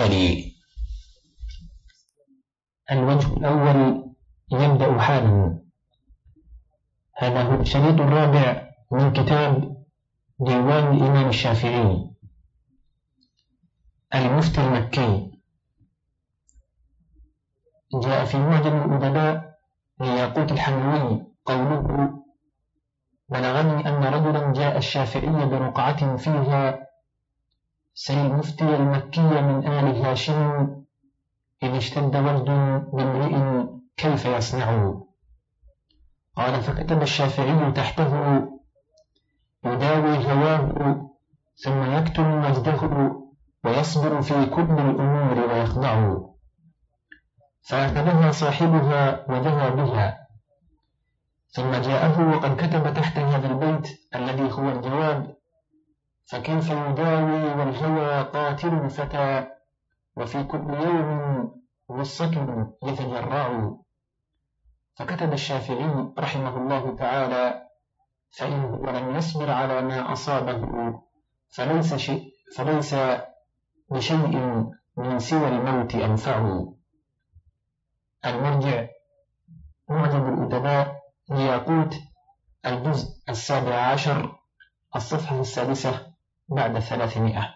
التالي. الوجه الأول يبدأ حالا. هذا هو الشريط الرابع من كتاب ديوان الإمام الشافعي المفتي المكي. جاء في معجم الأدباء لياقوت الحموي قوله: بلغني أن رجلا جاء الشافعي برقعة فيها: سل المفتي المكي من آل هاشم، إذ اشتد وجد بامرئ كيف يصنع؟ قال: فكتب الشافعي تحته: يداوي هواه ثم يكتم وجده، ويصبر في كل الأمور ويخضع. فأخذها صاحبها وذهى بها، ثم جاءه وقد كتب تحت هذا البيت الذي هو الجواب: فكيف يداوي والهوى قاتل الفتى، وفي كل يوم غصة يتجرع. فكتب الشافعي رحمه الله تعالى: فإنه لم يصبر على ما أصابه فليس بشيء من سوى الموت أنفع. المرجع معجم الأدباء لياقوت الجزء 17 الصفحة 6 بعد 300.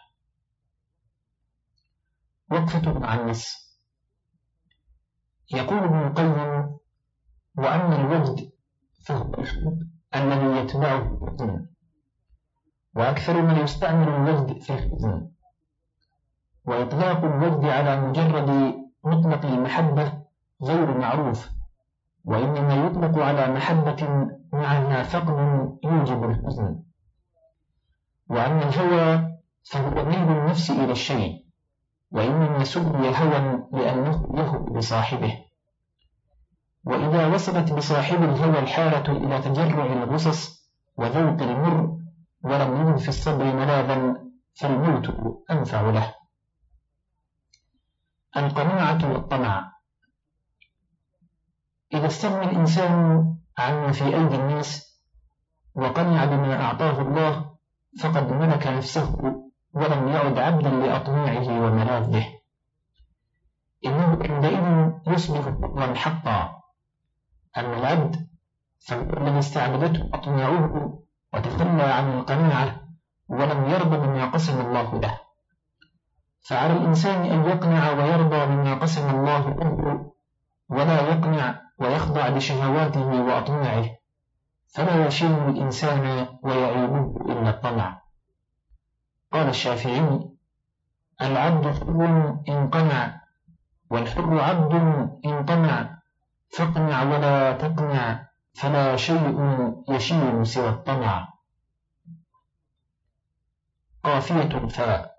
وقفة مع النص. يقول ابن القيم: وأما الوجد فهو الحب الذي يتبعه الحزن، وأكثر من يستعمل الوجد في الحزن. وإطلاق الوجد على مجرد مطلق المحبة غير معروف، وإنما يطلق على محبة معها فقد يوجب الحزن. وأما الهوى فهو ميل النفس إلى الشيء، وإنما سمي هوى لأنه يهوى بصاحبه. وإذا وصلت بصاحب الهوى الحالة إلى تجرع الغصص وذوق المر ولم يجد في الصبر ملاذا، فالموت أنفع له. القناعة والطمع. إذا استغنى الإنسان عما في أيدي الناس وقنع بما أعطاه الله، فقد ملك نفسه ولم يعد عبدا لأطماعه وملاذه. إنه عندئذ يصبح حرا حقا. أما العبد فهو الذي استعبدته أطماعه وتخلى عن القناعة ولم يرضى بما قسم الله له. فعلى الإنسان أن يقنع ويرضى بما قسم الله له، ولا يقنع ويخضع لشهواته وأطماعه، فلا يشين الإنسان ويعيبه إلا الطمع. قال الشافعي: العبد حر إن قنع، والحر عبد إن طمع، فاقنع ولا تقنع، فلا شيء يشين سوى الطمع. قافية فاء.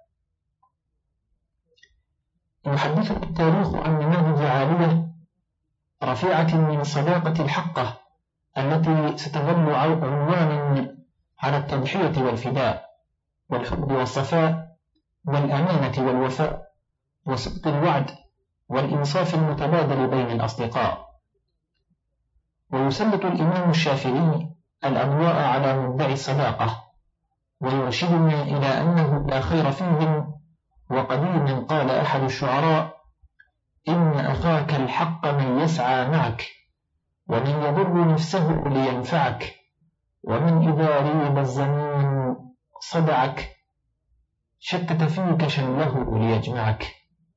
يحدث التاريخ عن نماذج عالية رفيعة من الصداقة الحقة التي ستظل عنوانا على التضحية والفداء والحب والصفاء والأمانة والوفاء وصدق الوعد والإنصاف المتبادل بين الأصدقاء. ويسلط الإمام الشافعي الأضواء على مدعي الصداقة، ويرشدنا إلى أنه لا خير فيهم. وقديما قال أحد الشعراء: إن أخاك الحق من يسعى معك، ومن يضر نفسه لينفعك، ومن إذا ريب الزمان صدعك، شتت فيك شمله ليجمعك.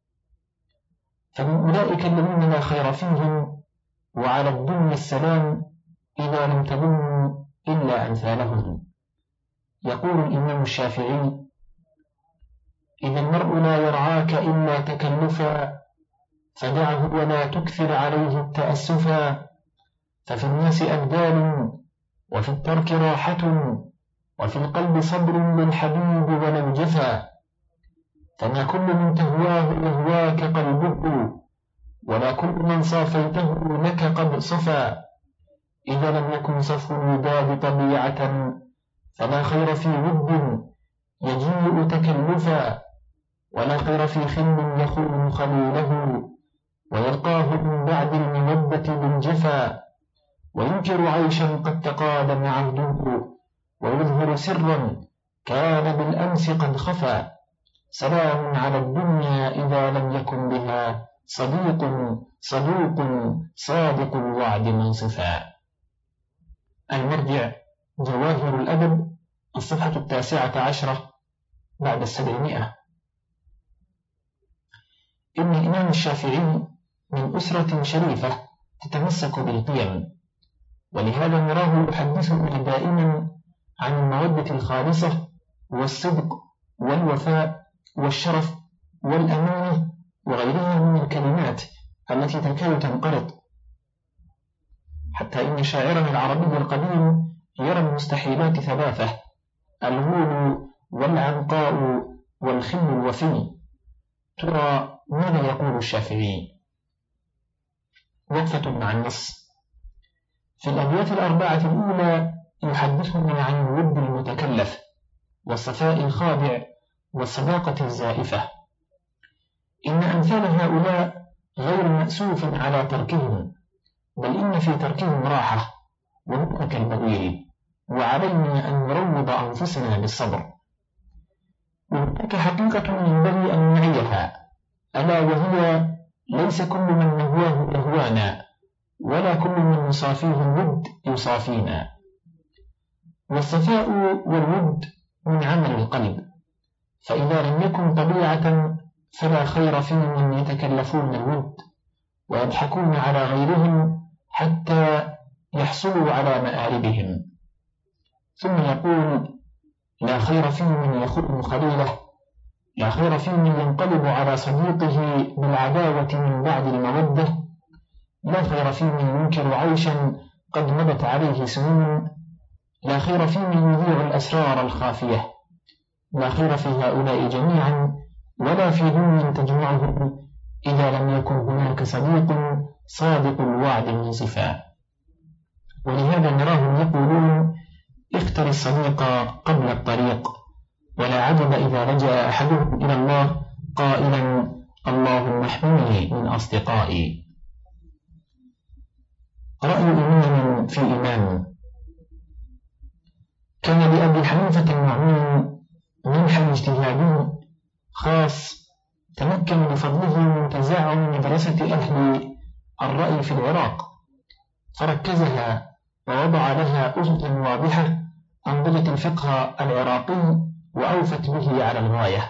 فمن أولئك الذين لا خير فيهم وعلى الدنيا السلام إذا لم تظنوا إلا أمثالهم. يقول الإمام الشافعي: إذا المرء لا يرعاك إلا تكلفا، فدعه ولا تكثر عليه التأسفا، ففي الناس أبدال وفي الترك راحة، وفي القلب صبر للحبيب ولو جفا، فما كل من تهواه يهواك قلبه، ولا كل من صافيته لك قد صفا. إذا لم يكن صفو الوداد طبيعة، فلا خير في ود يجيء تكلفا، ولا خير في خل يخون خليله، ويلقاه من بعد المودة بالجفا، وينكر عيشا قد تقادم عهده، ويظهر سرا كان بالأمس قد خفى، سلام على الدنيا إذا لم يكن بها صدوق صادق الوعد منصفا. المرجع جواهر الأدب، الصفحة 19 بعد 700. إن الإمام الشافعي من أسرة شريفة تتمسك بالقيم، ولهذا نراه يحدثنا دائما عن المودة الخالصة والصدق والوفاء والشرف والأمانة وغيرها من الكلمات التي تكاد تنقرض، حتى إن شاعرنا العربي القديم يرى المستحيلات 3: الغول والعنقاء والخل الوفي. ترى ماذا يقول الشافعي؟ وقفة مع النص. في الأبيات 4 الأولى يحدثنا عن الود المتكلف والصفاء الخادع والصداقة الزائفة. إن أمثال هؤلاء غير مأسوف على تركهم، بل إن في تركهم راحة ونطق البغيل، وعلينا أن نروض أنفسنا بالصبر. وهناك حقيقة ينبغي أن نعيها، ألا وهي ليس كل من نهواه يهوانا، ولا كل من يصافيه الود يصافينا. والصفاء والود من عمل القلب، فإذا لم يكن طبيعة فلا خير في من يتكلفون الود ويضحكون على غيرهم حتى يحصلوا على مآربهم. ثم يقول: لا خير في من يخون خليله، لا خير في من ينقلب على صديقه بالعداوة من بعد المودة، لا خير في من ينكر عيشا قد مضت عليه سنون، لا خير في من يذيع الأسرار الخافية. لا خير في هؤلاء جميعا، ولا في دنيا تجمعهم إذا لم يكن هناك صديق صادق الوعد منصفا. ولهذا نراهم يقولون: اختر الصديق قبل الطريق. ولا عجب إذا لجأ أحدهم إلى الله قائلا: اللهم احمني من أصدقائي. رأي إمام في إمام. كان لأبي حنيفة النعمان منحا اجتهادي خاص تمكن بفضله من تزعم مدرسة أهل الرأي في العراق، فركزها ووضع لها أسسا واضحة أنضجت الفقه العراقي وأوفت به على الغاية.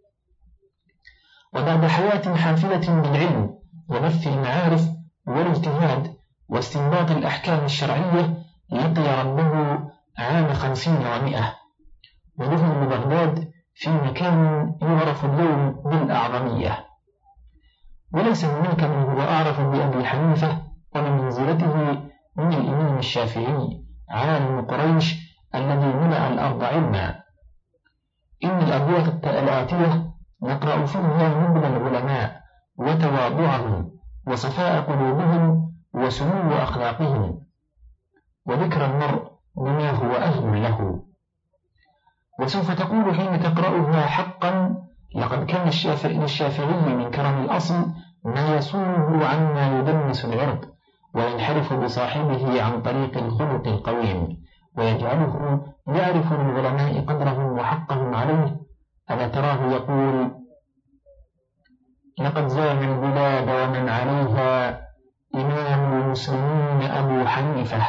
وبعد حياة حافلة بالعلم وبث المعارف والاجتهاد واستنباط الأحكام الشرعية، لقي ربه عام 50 و100، ودفن ببغداد في مكان يعرف اليوم بالأعظمية. وليس هناك من هو أعرف بأبي حنيفة وبمنزلته من الإمام الشافعي عالم قريش الذي ملأ الأرض علما. إن الأبيات الآتية نقرأ فيها نبل العلماء وتواضعهم وصفاء قلوبهم وسمو أخلاقهم، وذكر المرء بما هو أهل له. وسوف تقول حين تقرأها: حقا لقد كان للشافعي من كرم الأصل ما يصونه عما يدنس العرض وينحرف بصاحبه عن طريق الخلق القويم، ويجعله يعرف للعلماء قدرهم وحقهم عليه. ألا تراه يقول: لقد زام البلاد ومن عليها إمام المسلمين أبو حنيفة،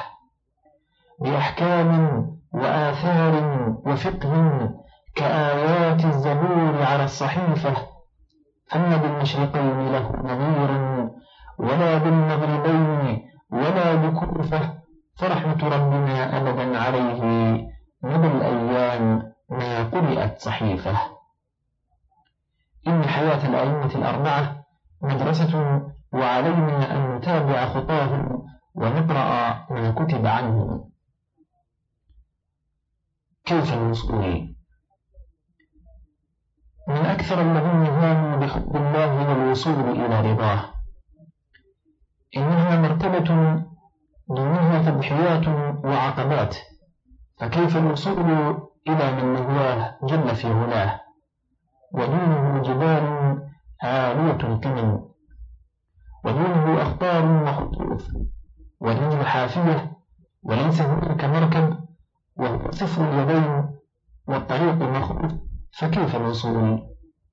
بأحكام وآثار وفقه كآيات الزبور على الصحيفة، أما بالمشرقين له نظير ولا بالمغربين ولا بكوفة، فرحمة ربنا أبدا عليه مدى الأيام ما قرأت صحيفة. إن حياة الأئمة الأربعة مدرسة، وعلينا أن نتابع خطاهم ونقرأ ما كتب عنهم. كيف الوصول؟ من أكثر الذين هاموا بحب الله والوصول إلى رضاه. إنها مرتبة دونها تضحيات وعقبات، فكيف الوصول إلى من نهواه جل في علاه؟ ودونه جبال عالية القمم، ودونه أخطار وخطوف، ودونه حافية، وليس هناك مركب، وهو صفر اليدين والطريق مخوف، فكيف الوصول؟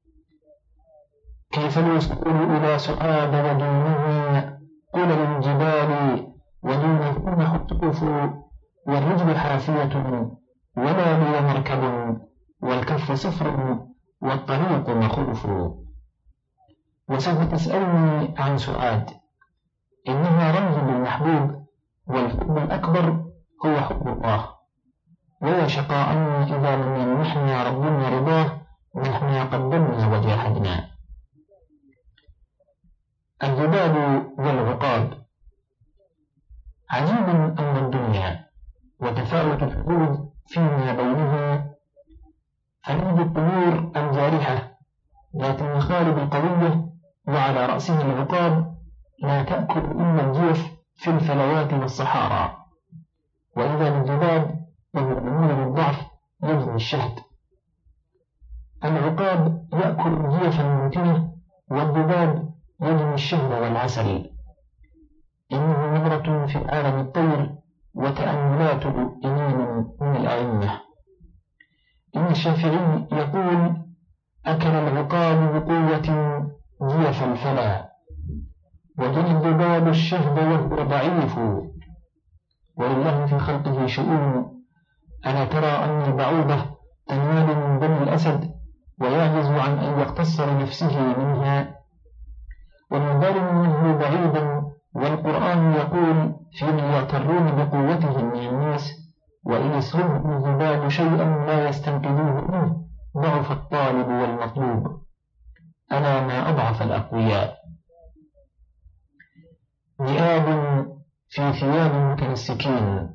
كيف الوصول إلى سؤال ودونه قل للجبال ودونهن حتوف والرجل حافية ولا لي مركب والكف صفر والطريق مخوف. وسوف تسألني عن سؤاد، إنها رمز للمحبوب، والحب الأكبر هو حب الله، ويا شقاءنا إذا لم يمنحنا ربنا رضاه ونحن قدمنا وجاهدنا. الذباب والعقاب. عجيب أمر الدنيا وتفاوت الحدود فيما بينها، فنجد الطيور الجارحة ذات المخالب القوية وعلى رأسها العقاب لا تأكل إلا الجيف في الفلوات والصحارى، وإذا بالذباب وهو المولد الضعف يجني الشهد. العقاب يأكل الجيف المنتنة، والذباب يجني الشهد والعسل. إنه نظرة في عالم الطير وتأملات إمام من الأئمة. إن الشافعي يقول: أكل العقاب بقوة جيف الفلا، وجني الذباب الشهد وهو ضعيف، ولله في خلقه شؤون. ألا ترى أن البعوضة تنال من دم الأسد ويعجز عن أن يقتص لنفسه منها؟ والمظالم منه بعيدا، والقرآن يقول في من يغترون بقوتهم من الناس: وإن يسلبهم الذباب شيئا لا يستنقذوه منه ضعف الطالب والمطلوب. ألا ما أضعف الأقوياء. ذئاب في ثياب المتمسكين.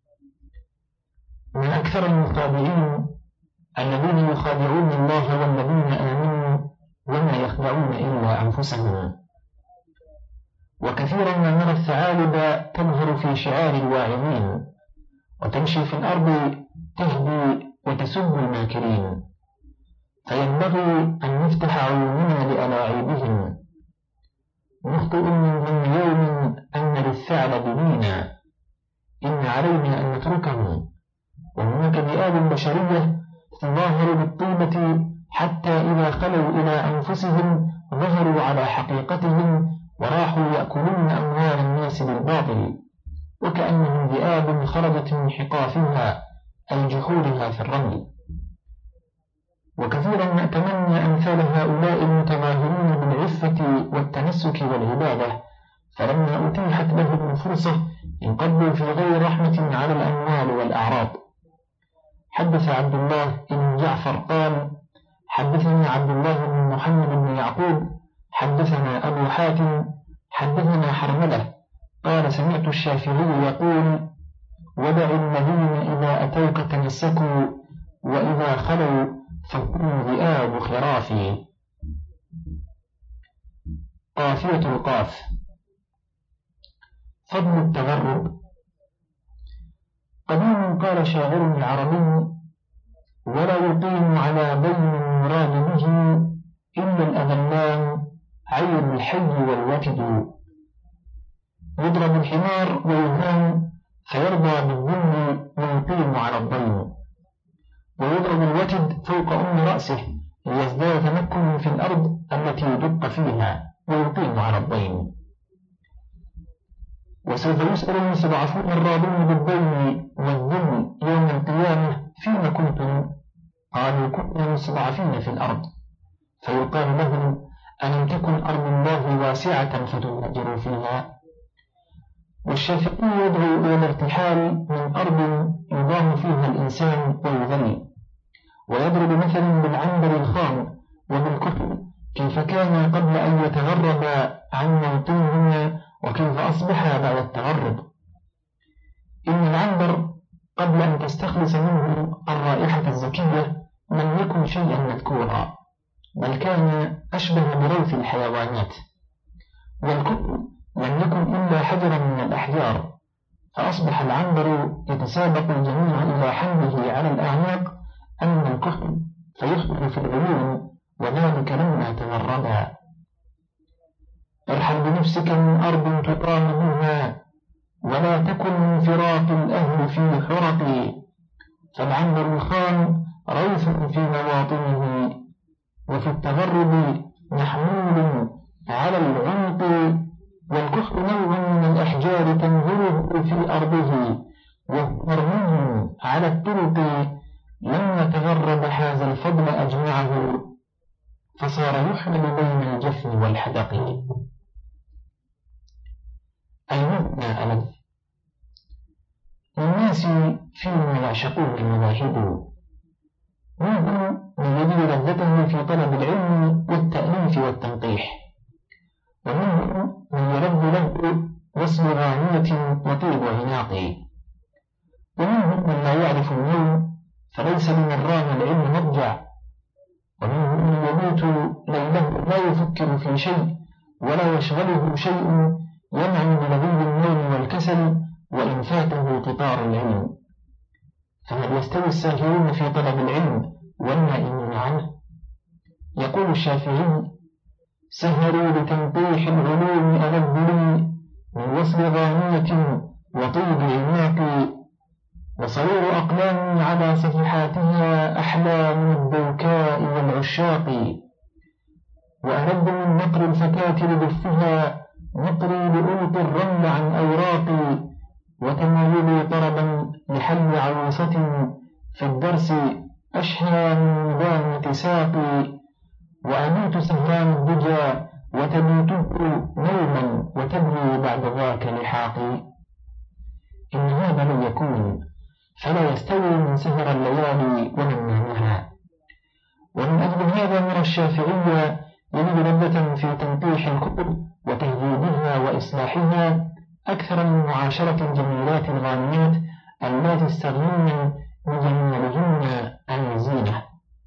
من أكثر المخادعين الذين يخادعون الله والذين آمنوا وما يخدعون إلا أنفسهم. وكثيرا ما نرى الثعالب تظهر في شعار الواعظين، وتمشي في الأرض تهدي وتسب الماكرين، فينبغي أن نفتح عيوننا لألاعيبهم. نخطئ من ظن يوم أن للثعلب دينا، إن علينا أن نتركه. وهناك ذئاب بشرية تظاهر بالطيبة حتى إذا خلوا إلى أنفسهم ظهروا على حقيقتهم وراحوا يأكلون أموال الناس بالباطل، وكأنهم ذئاب خرجت من حقافها أي جحورها في الرمل. وكثيرا ما أتمنى أمثال هؤلاء المتظاهرين بالعفة والتمسك والعبادة، فلما أتيحت لهم الفرصة انقضوا في غير رحمة على الأموال والأعراض. حدث عبد الله بن جعفر قال: حدثنا عبد الله بن محمد بن يعقوب حدثنا أبو حاتم حدثنا حرملة قال: سمعت الشافعي يقول: ودع الذين إذا أتوك تمسكوا، وإذا خلوا فهم ذئاب خرافي. قافية القاف. فضل التغرب. قديم قال شاعر عربي: ولا يقيم على بين المراد به إلا الأذلان عين الحي والوتد. يضرب الحمار ويهان فيرضى بالذل ويقيم على الضيم، ويضرب الوتد فوق رأسه ليزداد تمكن في الأرض التي يدق فيها ويقيم على الضيم. وسوف يسأل المستضعفون الراضون بالضيم والذل يوم القيامة: فيما كنتم؟ قالوا: كنا مستضعفين في الأرض. فيقال لهم: ألم تكن أرض الله واسعة فتهاجروا فيها؟ والشافعي يدعو إلى الارتحال من أرض يضام فيها الإنسان ويذل، ويضرب مثلا بالعنبر الخام وبالكحل، كيف كان قبل أن يتغرب عن موطنهما وكيف أصبح بعد التغرب. إن العنبر قبل أن تستخلص منه الرائحة الزكية لم يكن شيئا مذكورا، بل كان أشبه بروث الحيوانات، والكحل لم يكن إلا حجرا من الأحجار، فأصبح العنبر يتسابق الجميع إلى حمله على الأعناق أما الكحل فيخبر في العيون، وذلك لما تغربا. ارحل بنفسك من أرض تقام بها، ولا تكن من فراق الأهل في حرق، فالعنبر الخام روث في مواطنه، وفي التغرب محمول على العنق، والكحل نوع من الأحجار تنظره في أرضه، ومرمي على الطرق، لما تغرب حاز الفضل أجمعه، فصار يحمل بين الجفن والحدق. المثنى ألف. للناس فيما يعشقون المواهب، منهم من يجد لذته في طلب العلم والتأليف والتنقيح، ومنهم من يرد له وصل غانية وطيب عناق، ومنهم من لا يعرف النوم فليس لمن رام العلم مضجع، ومنهم من يموت ليله لا يفكر في شيء ولا يشغله شيء يمنع بلغي النوم والكسل وإن فاته قطار العلم. فهل يستوي الساهرون في طلب العلم والنائمون عنه؟ يقول الشافعي: سهروا لتنقيح العلوم ألذ لي من وصل غانية وطيب عناق، وصرير أقلام على صفحاتها أحلى من الدوكاء والعشاق، وألذ من نقر الفتاة لدفها نقري لألقي الرمل عن أوراقي، وتمايلي طربا لحل عروسة في الدرس أشهى من مدامة ساقي، وأبيت سهران الدجى وتبيته نوما وتبني بعد ذاك لحاقي. إن هذا لن يكون، فلا يستوي من سهر الليالي ومن نامها. ومن أجل هذا نرى الشافعية يجد لذة في تنقيح الكتب وتهذيبها وإصلاحها أكثر من معاشرة الجميلات الغانيات اللاتي استغنين بجمالهن عن الزينة.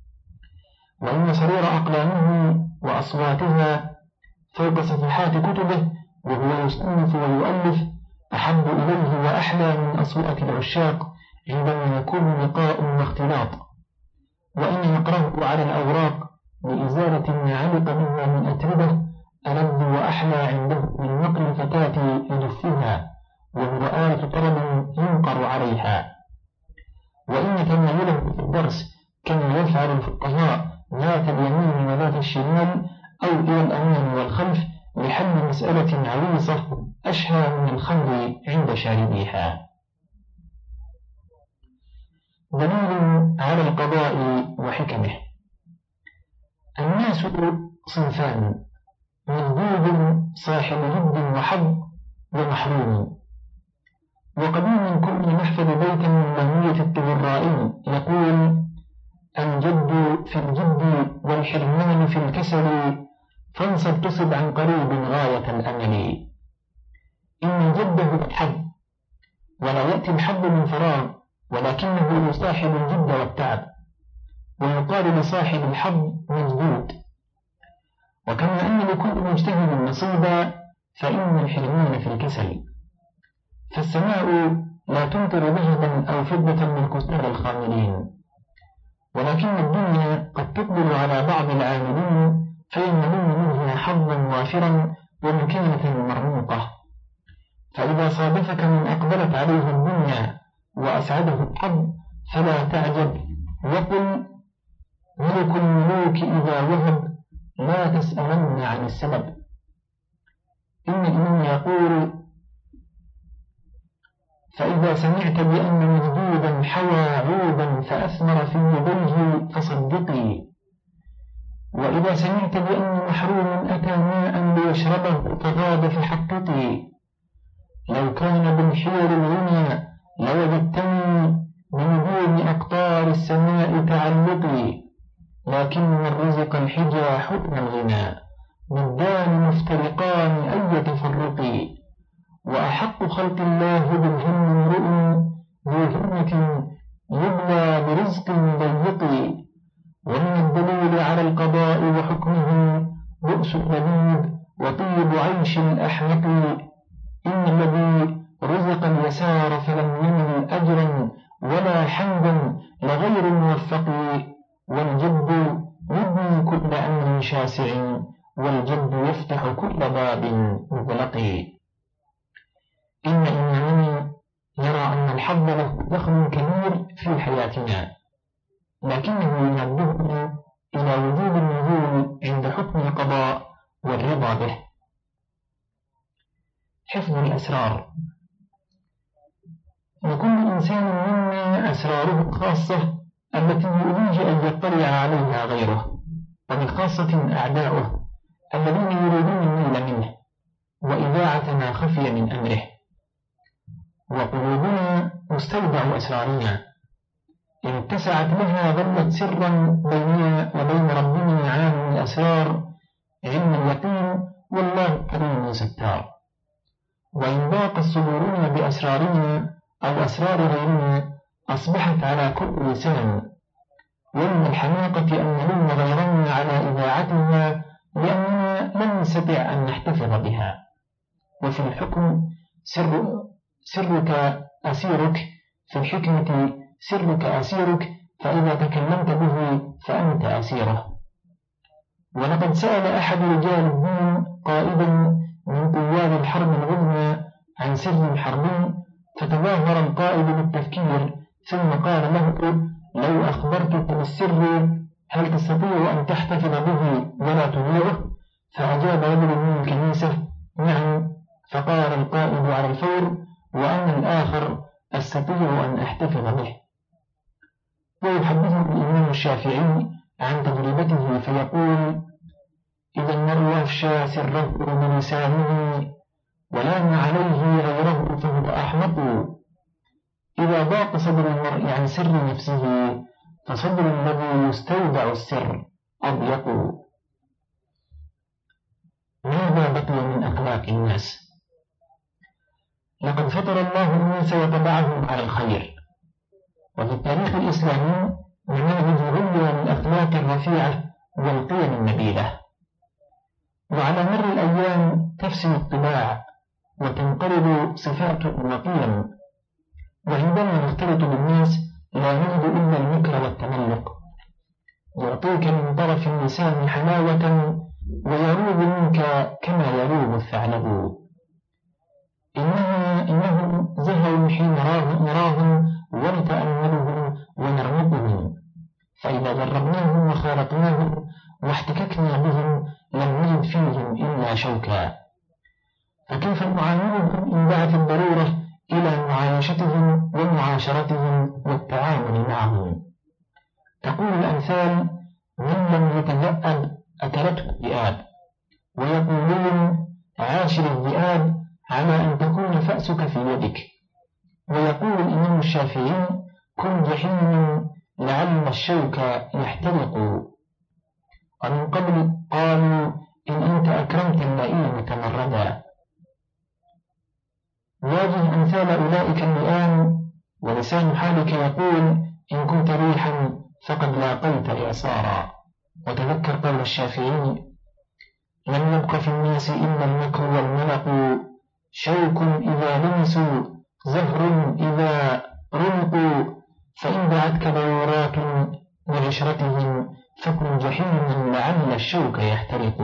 وإن صرير أقلامه وأصواتها فوق صفحات كتبه وهو يصنف ويؤلف أحب إليه وأحلى من أصوات العشاق عندما يكون لقاء واختلاط، وإن يقرأه على الأوراق لإزالة ما علق منها من أتربة ألذ وأحلى عنده من نقل الفتاة لدفها، وهو آلة طرب ينقر عليها. وإن تمايله في الدرس كما يفعل الفقهاء ذات اليمين وذات الشمال أو إلى الأمام والخلف لحل مسألة عويصة أشهى من الخمر عند شاربيها. دليل على القضاء وحكمه. الناس صنفان: مجدود صاحب جد وحظ ومحروم. وقديما كنا نحفظ بيتا من مهنية الطبرائي يقول: الجد في الجد والحرمان في الكسل، فانصب تصب عن قريب غاية الأمل. إن الجد هو الحظ، ولا يأتي الحظ من فراغ، ولكنه يصاحب الجد والتعب، ويقال لصاحب الحظ مجدود. وكما أن لكل مجتهد نصيبا، فإن الحرمان في الكسل. فالسماء لا تمطر ذهبا أو فضة للكسار الخاملين، ولكن الدنيا قد تقبل على بعض العاملين فينالون منها حظا وافرا ومكانة مرموقة. فإذا صادفك من أقبلت عليه الدنيا وأسعده الحظ فلا تعجب، وقل: ملك الملوك إذا وهب لا تسألن عن السبب. إن الإمام يقول: فإذا سمعت بأن مجدودا حوى عودا فأثمر في يديه فصدقي، وإذا سمعت بأن محروم أتى ماء ليشربه فغاب فحققي. لو كان بالحيل الغنى لوجدتني بنجوم أقطار السماء تعلقي، لكن الرزق الحجى حكم الغنى، ضدان مفترقان أي تفرقي. وأحق خلق الله بالهم امرؤ ذو همة يبلى برزق ضيق. ومن الدليل على القضاء وحكمه بؤس اللبيب وطيب عيش الأحمق. إن الذي رزق اليسار فلم ينل أجرا ولا حمدا لغير موفق، والجد يبني كل أمر شاسع، والجد يفتح كل باب مغلق. إن إمامنا يرى أن الحظ له دخل كبير في حياتنا، لكنه ينبهنا إلى وجود النزول عند حكم القضاء والرضا به. حفظ الأسرار. وكل إنسان منا أسراره الخاصة التي يؤذيه أن يطلع عليها غيره، وبخاصة أعداؤه الذين يريدون النيل منه وإذاعة ما خفي من أمره. وقلوبنا مستودع أسرارنا، إن اتسعت لها ظلت سرا بيننا وبين ربنا عالم الأسرار علم اليقين، والله كريم ستار. وإن ضاقت صدورنا بأسرارنا أو أسرار غيرنا أصبحت على كل لسان، ومن الحماقة أن نلوم غيرنا على إذاعتها لأننا لم نستطع أن نحتفظ بها. وفي الحكم سرك أسيرك، في الحكمة سرك أسيرك، فإذا تكلمت به فأنت أسيره. ولقد سأل أحد رجال الدين قائدا من قواد الحرب العظمى عن سر حربي، فتظاهر القائد بالتفكير، ثم قال له: لو أخبرتك بالسر هل تستطيع أن تحتفظ به ولا تضيعه؟ فأجاب رجل من الكنيسة: نعم. فقال القائد على الفور: وأنا الآخر أستطيع أن أحتفظ به. ويحدث الإمام الشافعي عن تجربته فيقول: إذا المرء أفشى سره بلسانه ولام عليه غيره فهو أحمق. إذا ضاق صدر المرء عن سر نفسه فصدر الذي يستودع السر أضيق. ماذا بقي من أخلاق الناس؟ لقد فطر الله الناس وطبعهم على الخير، وفي التاريخ الإسلامي نماذج عليا للأخلاق الرفيعة والقيم النبيلة. وعلى مر الأيام تفسد الطباع وتنقرض صفات وقيم، وعندما نختلط بالناس لا نجد إلا المكر والتملق. يعطيك من طرف اللسان حلاوة ويروب منك كما يروب الثعلب. إنهم زهروا حين نراهم ونتأملهم ونرمقهم، فإذا جربناهم وخالطناهم واحتككنا بهم لم نجد فيهم إلا شوكا. فكيف نعاملهم إن دعت الضرورة إلى معايشتهم ومعاشرتهم والتعامل معهم؟ تقول الأمثال: من لم يتذأب أكلته الذئاب، ويقولون: عاشر الذئاب على أن تكون فأسك في يدك. ويقول الإمام الشافعي: كن جحيم لعل الشوك يحترق. ومن قبل قالوا: إن أنت أكرمت اللئيم تمردا. واجه أمثال أولئك اللئام، ولسان حالك يقول: إن كنت ريحا فقد لاقيت إعصارا. وتذكر قول الشافعي: لم يبق في الناس إلا المكر والملق، شوك إذا لمسوا زهر إذا رمقوا، فإن دعتك ضرورات لعشرتهم فكن جحيما لعل الشوك يحترق.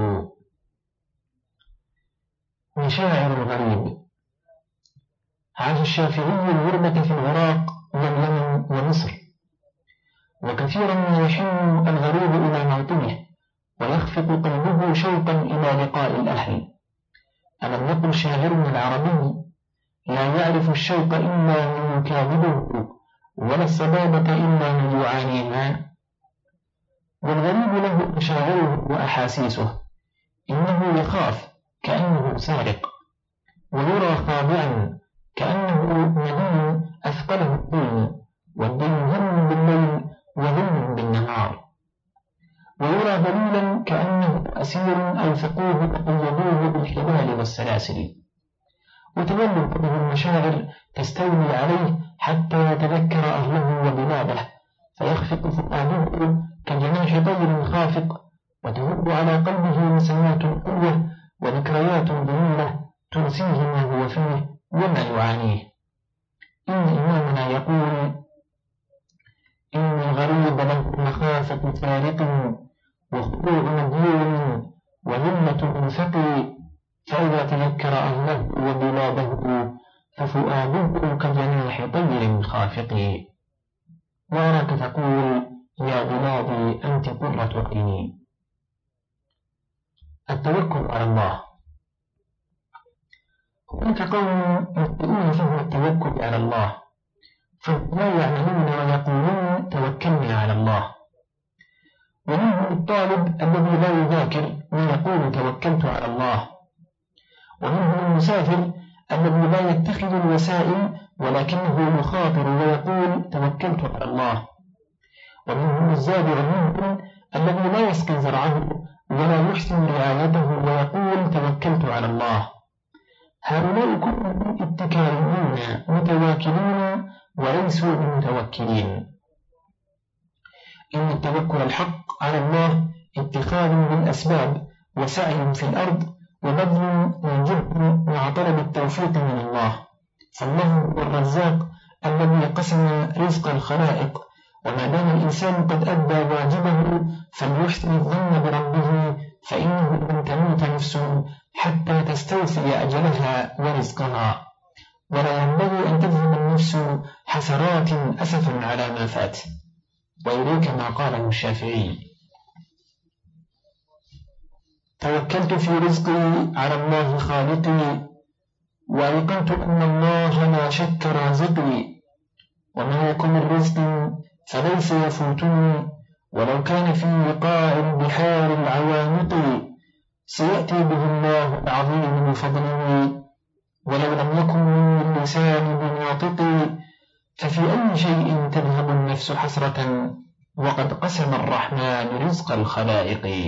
مشاعر الغريب. عاش الشافعي الغربة في العراق واليمن ومصر، وكثيرا ما يحن الغريب إلى موطنه ويخفق قلبه شوقا إلى لقاء الأهل. ألم يقل شاعرنا العربي: لا يعرف الشوق إلا من يكابده، ولا الصبابة إلا من يعانيها. والغريب له مشاعره وأحاسيسه، إنه يخاف كأنه سارق، ويرى خاضعا كأنه مدين أثقله الدين، والدين هم بالليل وظلم بالنهار. ويرى ذليلا كأنه أسير أوثقوه وقيدوه بالحبال والسلاسل. وتولد هذه المشاعر تستولي عليه حتى يتذكر أهله وبلاده، فيخفق فؤاده كجناح طير خافق، وتهب على قلبه نسمات القوة وذكريات جميلة تنسيه ما هو فيه وما يعانيه. إن إمامنا يقول: إن الغريب له مخافة فارق، وخضوع مديون، وذمة منفقي، فإذا تذكر أهله وبلاده ففؤاده كجناح طير خافق. وأراك تقول: يا بلادي أنت قرة عيني. التوكل على الله. هناك قوم يبطئون فهم التوكل على الله، فلا يعلمون ويقولون توكلنا على الله، ومنهم الطالب الذي لا يذاكر ويقول توكلت على الله، ومنهم المسافر الذي لا يتخذ الوسائل ولكنه يخاطر ويقول توكلت على الله، ومنهم الزارع المنكر الذي لا يسقي زرعه ولا يحسن رعايته ويقول توكلت على الله. هؤلاء كلهم اتكاليون متواكلون وليسوا بمتوكلين. إن التوكل الحق على الله اتخاذ بالأسباب وسعي في الأرض وبذل الجهد مع طلب التوفيق من الله، فالله هو الرزاق الذي قسم رزق الخلائق، وما دام الإنسان قد أدى واجبه فليحسن الظن بربه، فإنه لن تموت نفس حتى تستوفي أجلها ورزقها، ولا ينبغي أن تذهب النفس حسرات أسفا على ما فات. وإليك ما قاله الشافعي: توكلت في رزقي على الله خالقي، وأيقنت أن الله لا شك رازقي، وما يكن من رزق فليس يفوتني، ولو كان في وقاع البحار العوامق، سيأتي به الله العظيم بفضله، ولو لم يكن من اللسان بناطقي، ففي أي شيء تذهب النفس حسرة وقد قسم الرحمن رزق الخلائق.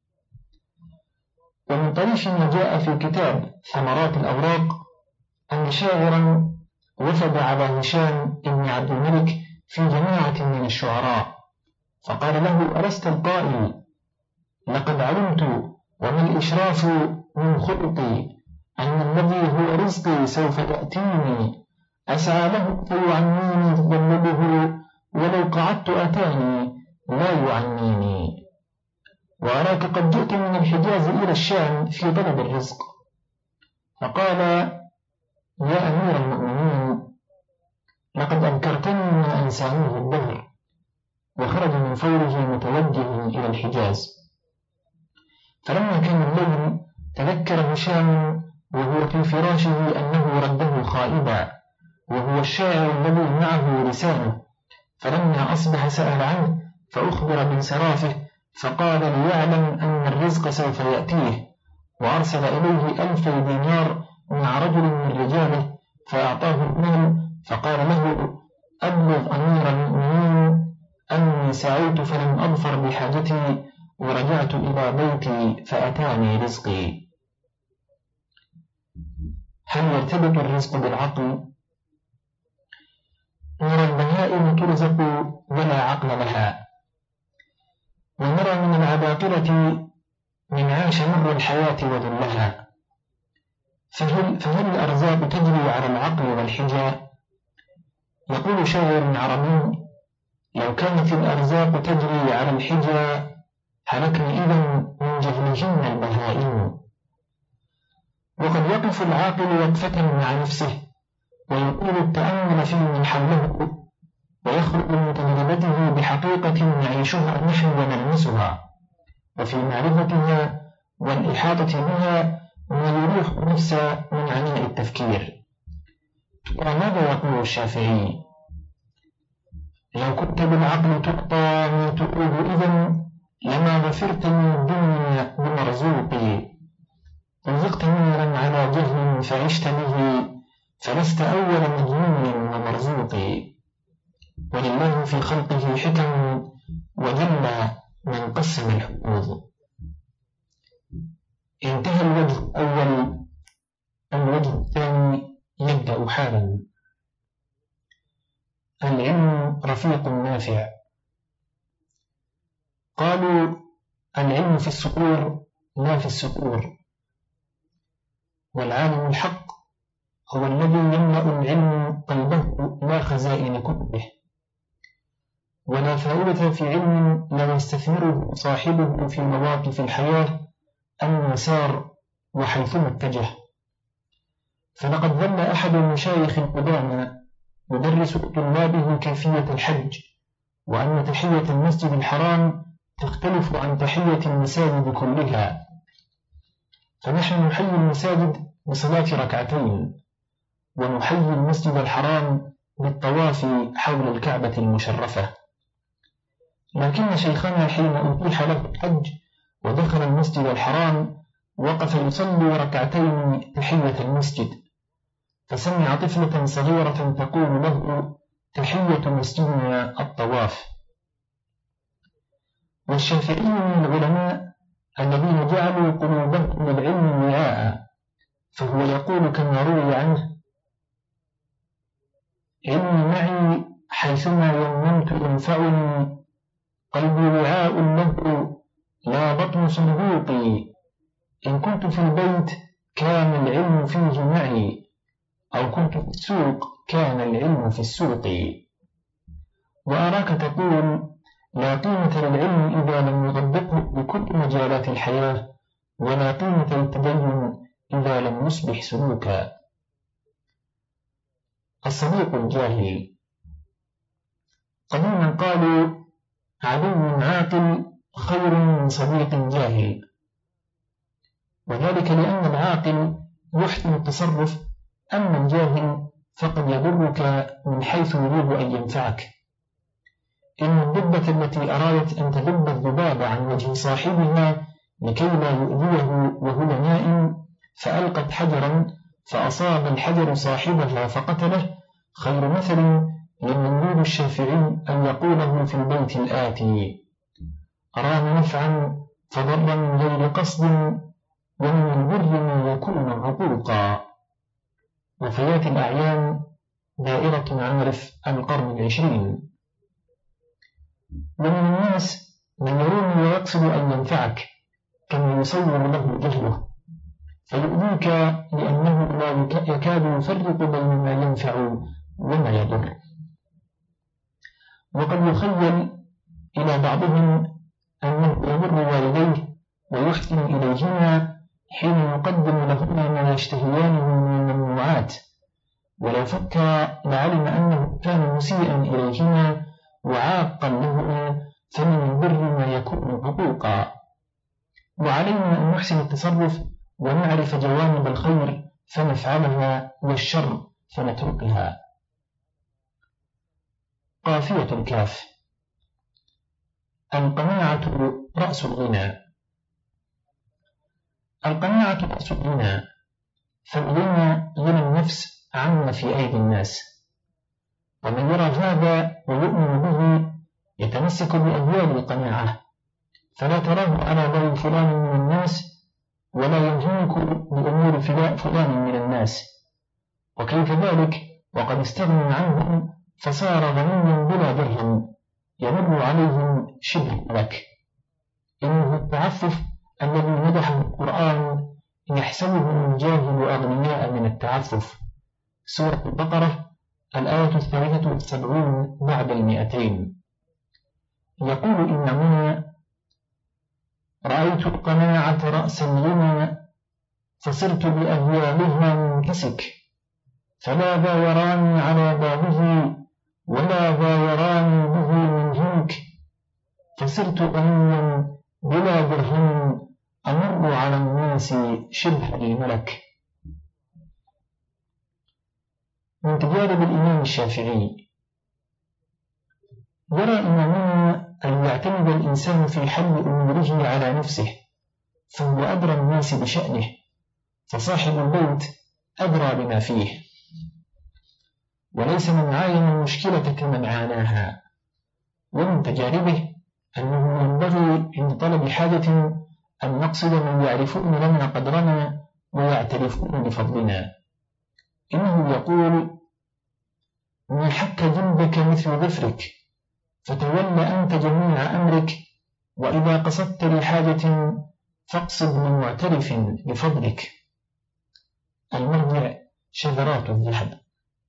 ومن طريف ما جاء في كتاب ثمرات الأوراق أن شاعرا وفد على هشام بن عبد الملك في جماعة من الشعراء، فقال له: ألست القائل لقد علمت وما الإشراف من خلقي أن الذي هو رزقي سوف يأتيني، أسعى له فيعنيني تضلله، ولو قعدت أتاني لا يعنيني. وأراك قد جئت من الحجاز إلى الشام في طلب الرزق. فقال: يا أمير المؤمنين، لقد أنكرتني ما أنسانيه الدهر. وخرج من فوره متوجه إلى الحجاز. فلما كان الليل تذكر هشام وهو في فراشه أنه رده خائبا، وهو الشاعر الذي معه لسانه، فلما أصبح سأل عنه فأخبر بانصرافه، فقال ليعلم أن الرزق سوف يأتيه، وأرسل إليه 1000 دينار مع رجل من رجاله فأعطاه المال، فقال له: أبلغ أمير المؤمنين أني سعيت فلم أظفر بحاجتي، ورجعت إلى بيتي فأتاني رزقي. هل يرتبط الرزق بالعقل؟ نرى البهائم ترزق ولا عقل لها، ونرى من العباقرة من عاش مر الحياة وذلها، فهل الأرزاق تجري على العقل والحجة؟ يقول شاعر عربي: لو كانت الأرزاق تجري على الحجة هلكنا إذن من جهلهن البهائم. وقد يقف العاقل وقفة مع نفسه ويقول التأمل في من حوله، ويخرج من تجربته بحقيقة نعيشها نحن ونلمسها، وفي معرفتها والإحاطة بها ما يريح النفس من عناء التفكير. وماذا يقول الشافعي؟ لو كنت بالعقل تقطع ما تؤود إذن لما ظفرت من الدنيا بمرزوقي، رزقت نورا على جهل فعشت به، فلست أول مجنون ومرزوقي. ولله في خلقه حكم وجل من قسم الحقوق. انتهى الوجه الأول. الوجه الثاني يبدأ حالا. العلم رفيق نافع. قالوا: العلم في الصقور لا في السطور. والعالم الحق هو الذي يملأ العلم قلبه لا خزائن كتبه. ولا فائدة في علم لا يستثمره صاحبه في مواقف الحياة المسار وحيثما اتجه. فلقد ظل أحد المشايخ القدامى يدرس طلابه كيفية الحج، وأن تحية المسجد الحرام تختلف عن تحية المساجد كلها، فنحن نحيي المساجد بصلاة ركعتين، ونحيي المسجد الحرام بالطواف حول الكعبة المشرفة. لكن شيخنا حين أتيح له الحج ودخل المسجد الحرام وقف يصلي ركعتين تحية المسجد، فسمع طفلة صغيرة تقول له: تحية مسجدنا الطواف. والشافعي من العلماء الذين جعلوا قلوبهم للعلم وعاء، فهو يقول كما روي عنه: علمي معي حيثما يممت ينفعني، قلبي وعاء له لا بطن صندوقي، إن كنت في البيت كان العلم فيه معي، أو كنت في السوق كان العلم في السوق. وأراك تقول: لا قيمة للعلم إذا لم يطبقه بكل مجالات الحياة، ولا قيمة للتدين إذا لم يصبح سلوكا. الصديق الجاهل. قديما قالوا: عدو عاقل خير من صديق جاهل، وذلك لأن العاقل يحسن التصرف، أما الجاهل فقد يضرك من حيث يريد أن ينفعك. إن الدبة التي أرادت أن تدب الذباب عن وجه صاحبها لكي لا يؤذيه وهو نائم، فألقت حجرا فأصاب الحجر صاحبها فقتله، خير مثل لمن يريد الشافعي أن يقوله في البيت الآتي: أرام نفعا فضر من غير قصد، ومن البر من يكون عقوقا. وفيات الأعيان دائرة عارف القرن 20. ومن الناس من يرون ويقصد أن ينفعك كما يصور له جهله، فيؤذيك لأنه لا يكاد يفرق بين ما ينفع وما يضر. وقد يخيل إلى بعضهم أنه يضر والديه ويحسن إليهما حين يقدم لهما ما يشتهيانه من الممنوعات، ولو فكر لعلم أنه كان مسيئا إليهما وعاقا لهما، فمن البر ما يكون عقوقا. وعلينا أن نحسن التصرف ونعرف جوانب الخير فنفعلها، والشر فنتركها. قافية الكاف. القناعة رأس الغنى. القناعة رأس الغنى، فالغنى غنى النفس عما في أيدي الناس، ومن يرى هذا ويؤمن به يتمسك بأبواب القناعة، فلا تراه على بال فلان من الناس، ولا ينهمك بأمور فلان من الناس. وكيف ذلك وقد استغنوا عنهم فصار غنيا بلا درهم يمر عليهم شبه لك. إنه التعفف الذي مدحه القرآن يحسبه الجاهل أغنياء من التعفف. سورة البقرة الآية 73 بعد 200. يقول إمامنا: رأيت القناعة رأس الغنى، فصرت بأهوالها منتسك، فلا ذا يراني على بابه، ولا ذا يراني به منهمك، فصرت غنيا بلا درهم، أمر على الناس شبه الملك. من تجارب الإمام الشافعي. يرى إمامنا أن يعتمد الإنسان في حل أموره على نفسه، فهو أدرى الناس بشأنه، فصاحب البيت أدرى بما فيه، وليس من عاين المشكلة كمن عاناها. ومن تجاربه أنه ينبغي عند طلب حاجة أن نقصد من يعرفون لنا قدرنا ويعترفون بفضلنا. إنه يقول: ما حك جنبك مثل ظفرك، فتول أنت جميع أمرك، وإذا قصدت لحاجة فاقصد من معترف بفضلك. المرجع شذرات الذهب.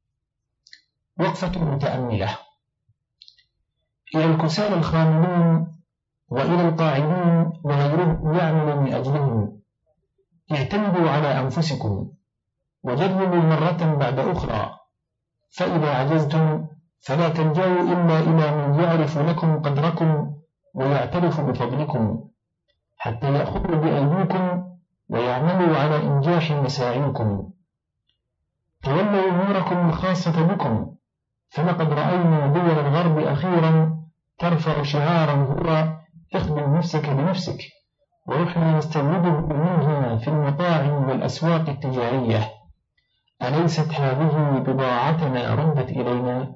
وقفة متأملة. إلى الكسالى الخاملين وإلى القاعدين وغيرهم يعمل من أجلهم: اعتمدوا على أنفسكم وجربوا مرة بعد أخرى، فإذا عجزتم فلا تلجأوا إلا إلى من يعرف لكم قدركم ويعترف بفضلكم، حتى يأخذ بأيديكم ويعملوا على إنجاح مساعيكم. تولوا أموركم الخاصة بكم، فلقد رأينا دول الغرب أخيرا ترفع شعارا هو اخدم نفسك بنفسك، ونحن نستورده منها في المطاعم والأسواق التجارية. أليست هذه بضاعتنا ردت إلينا؟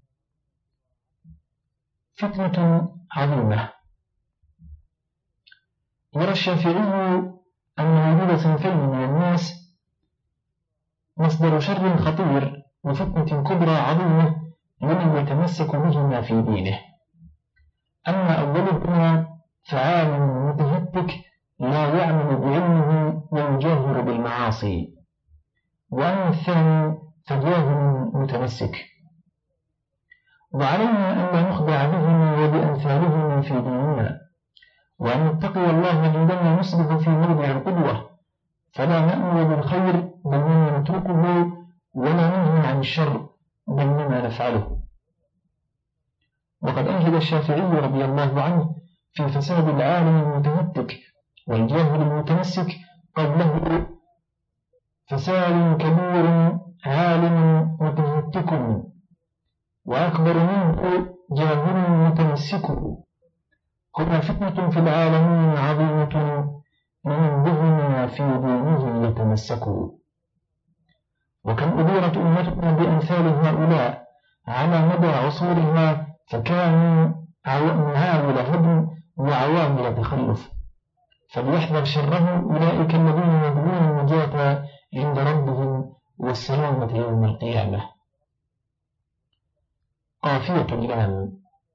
فتنة عظيمة. يرى الشافعي أن وجود صنفين من الناس مصدر شر خطير وفتنة كبرى عظيمة لمن يتمسك بهما في دينه. أما أولهما فعالم متهتك لا يعمل بعلمه ويجاهر بالمعاصي، وأما الثاني فجاهل متمسك. وعلينا أن لا نخدع بهما وبأمثالهما في ديننا، وأن نتقي الله عندما نصبح في موضع القدوة، فلا نأمر بالخير بينما نتركه، ولا ننهي عن الشر بينما نفعله. وقد أنجد الشافعي رضي الله عنه في فساد العالم المتهتك والجاهل المتمسك قبله فساد كبير عالم متهتك، وأكبر منه جاهل متمسك. هنا فتنة في العالمين عظيمة من بهما في دينه يتمسك. وكم أديرت أمتنا بأمثال هؤلاء على مدى عصورها، فكانوا معاول هدم وعوامل تخلف. فليحذر شره أولئك الذين يدعون النجاة عند ربهم والسلامة يوم القيامة. قافية الآن.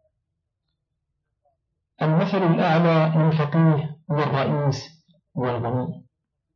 المثل الأعلى للفقيه والرئيس والغني.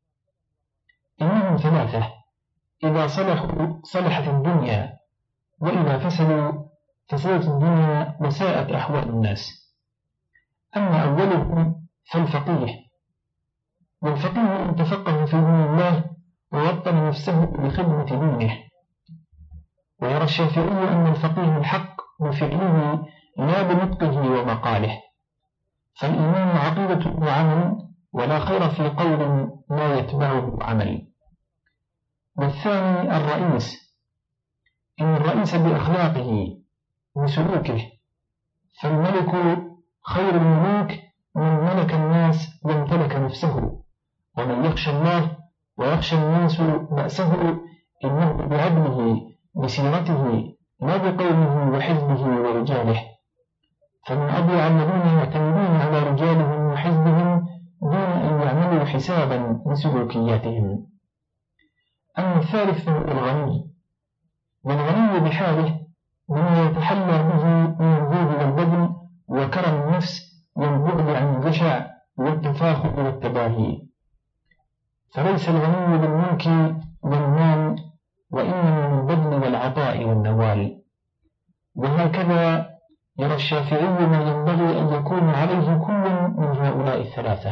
إنهم ثلاثة، إذا صلحوا صلحت الدنيا، وإذا فسدوا فسدت الدنيا وساءت أحوال الناس. أما أولهم فالفقيه، والفقيه إن تفقه في دين الله ووطن نفسه بخدمة دينه. ويرى الشافعي أن الفقيه الحق بفعله لا بنطقه ومقاله، فالإيمان عقيدة وعمل، ولا خير في قول لا يتبعه عمل. والثاني الرئيس، إن الرئيس بأخلاقه وسلوكه، فالملك خير الملوك من ملك الناس وامتلك نفسه، ومن يخشى الله ويخشى الناس بأسه إنه بعدله بسيرته لا بقومه وحزبه ورجاله. فمن أضيع الذين يعتمدون على رجالهم وحزبهم دون أن يعملوا حسابا لسلوكياتهم. أما الثالث فهو الغني، والغني بحاله بما يتحلى به من الجود والبذل وكرم النفس والبعد عن الجشع والتفاخر والتباهي. فليس الغني بالملك والمال، وإنما من البذل والعطاء والنوال. وهكذا يرى الشافعي ما ينبغي أن يكون عليه كل من هؤلاء الثلاثة.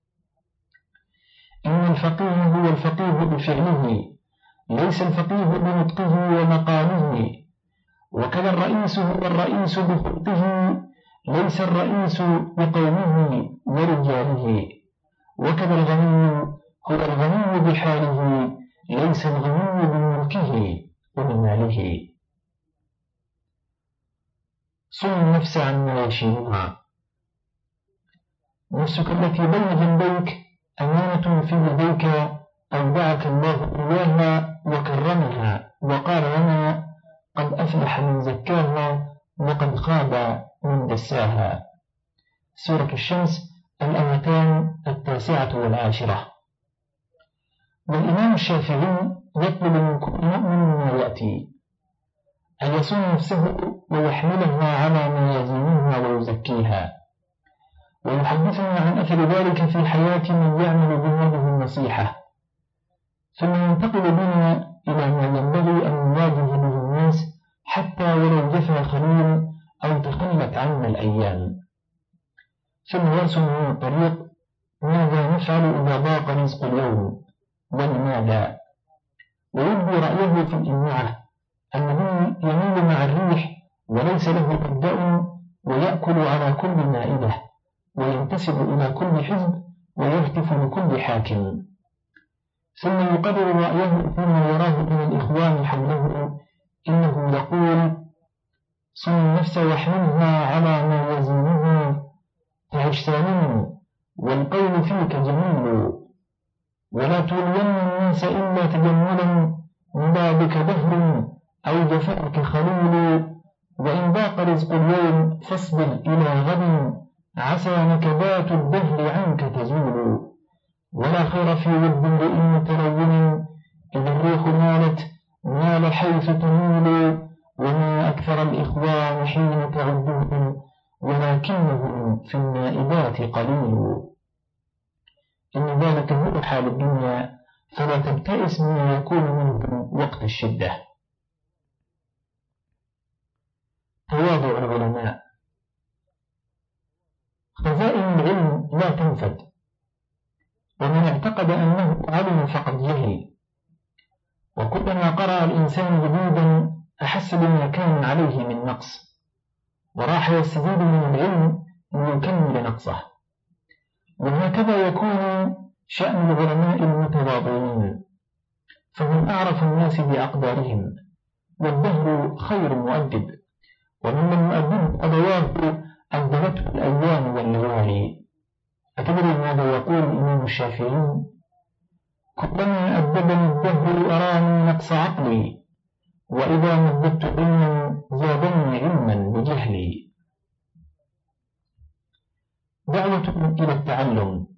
إن الفقيه هو الفقيه بفعله، ليس الفقيه بنطقه ومقاله. وكذا الرئيس هو الرئيس بخلقه، ليس الرئيس بقومه ورجاله. وكذا الغني هو الغني بحاله، ليس الغني بملكه وبماله. صن النفس عما يشينها. نفسك التي بين جنبيك أمانة في يديك، أودعك الله إياها وكرمها، وقال لنا قد أفلح من زكاها وقد خاب من دساها. سورة الشمس، الآيتان 9 و10. والإمام الشافعي يطلب من كل مؤمن ما يأتي أن يصون نفسه ويحملها على موازينها ويزكيها، ويحدثنا عن أثر ذلك في حياة من يعمل بهذه النصيحة. ثم ينتقل بنا إلى ما ينبغي أن نواجه به الناس حتى ولو جفا خليل أو تخلت عنا الأيام. ثم يرسم من الطريق ماذا نفعل إذا ضاق رزق اليوم ولماذا، ويبدي رأيه في الإمعة أنه يميل مع الريح وليس له مبدأ، ويأكل على كل مائدة، وينتسب إلى كل حزب، ويهتف لكل حاكم. ثم يقرر رأيه فيما يراه من الإخوان حوله، إنه يقول: صن النفس واحملها على ما يزينها، تعش سالما والقول فيك جميل، ولا تولين الناس إلا تجملا، من بعدك دهر أو جفاءك خليل، وإن ضاق رزق اليوم فاصبر إلى غد، عسى نكبات الدهر عنك تزول، ولا خير في ود امرئ متلون، إذا الريح مالت مال حيث تميل، وما أكثر الإخوان حين تعدهم، ولكنهم في النائبات قليل. إن ذلك هو حال الدنيا، فلا تبتئس مما يكون منهم وقت الشدة. تواضع العلماء. خزائن العلم لا تنفد، ومن اعتقد أنه علم فقد جهل، وكلما قرأ الإنسان جديدا أحس بما كان عليه من نقص، وراح يستزيد من العلم ليكمل نقصه. وهكذا يكون شأن العلماء المتواضعين، فهم أعرف الناس بأقدارهم، والدهر خير مؤدب، وممن يؤدب أبواه أدبته الأيام والليالي. أتدري ماذا يقول الإمام الشافعي؟ كلما أدبني الدهر أراني نقص عقلي، وإذا مددت علما زادني علما بجهلي. دعوة إلى التعلم.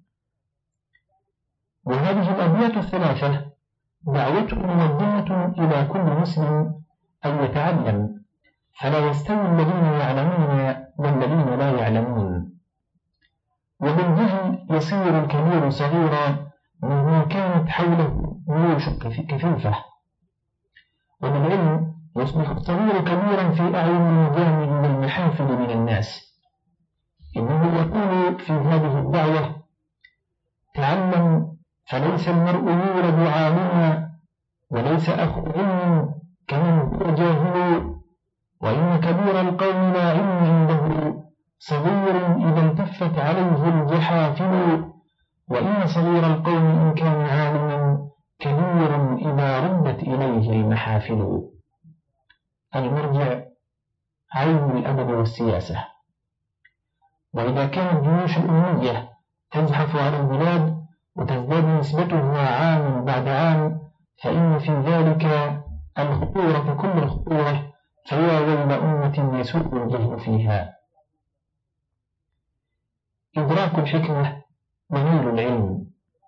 وهذه الأبيات الثلاثة دعوة موجهة إلى كل مسلم أن يتعلم، فلا يستوي الذين يعلمون والذين لا يعلمون. وبالجهل يصير الكبير صغيرا مهما كانت حوله نوش كفيفة، وبالعلم يصبح الصغير كبيرا في أعين المجامع والمحافل من الناس. إنه يقول في هذه الدعوة: تعلم، فليس المرء يولد عالما، وليس أخو علم كمن هو جاهل، وإن كبير القوم لا علم عنده، صغير إذا التفت عليه الجحافل، وإن صغير القوم إن كان عالما كبير إذا ردت إليه المحافل. المرجع عين الأدب والسياسة. وإذا كانت جيوش الأمية تزحف على البلاد وتزداد نسبتها عام بعد عام، فإن في ذلك الخطورة كل الخطورة، فيا ويل أمة يسوء الجهل فيها. إدراك الحكمة ونيل العلم.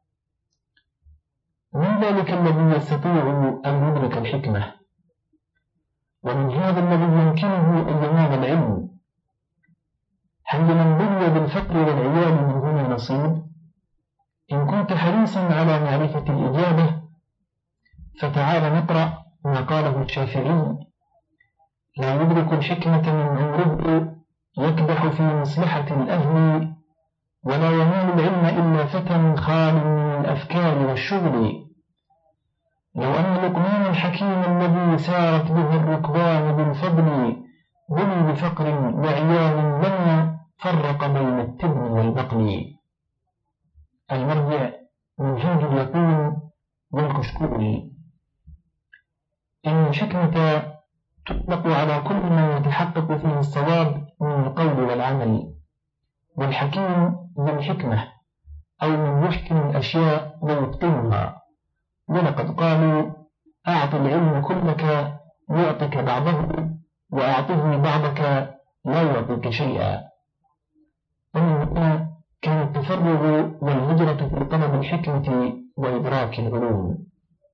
من ذلك الذي يستطيع أن يدرك الحكمة، ومن هذا الذي يمكنه أن ينال العلم. هل لمن بلي بالفقر والعيال من هنا نصيب؟ إن كنت حريصا على معرفة الإجابة فتعال نقرأ ما قاله الشافعي: لا يدرك الحكمة من عمره، يكدح في مصلحة الأهل، ولا ينال العلم إلا فتى خال من الأفكار والشغل. لو أن لقمان الحكيم الذي سارت به الركبان بالفضل بني بفقر وعيال لما فرق بين التبن والبقل. المرجع منهاج اليقين والكشكول. إن الحكمة تطلق على كل ما يتحقق فيه الصواب من القول والعمل، والحكيم ذو الحكمة أو من يحكم الأشياء ويتقنها. ولقد قالوا: أعط العلم كلك يعطك بعضه، وأعطه بعضك لا يعطيك شيئا. ومن هنا كان التفرغ والهجرة في طلب الحكمة وإدراك العلوم.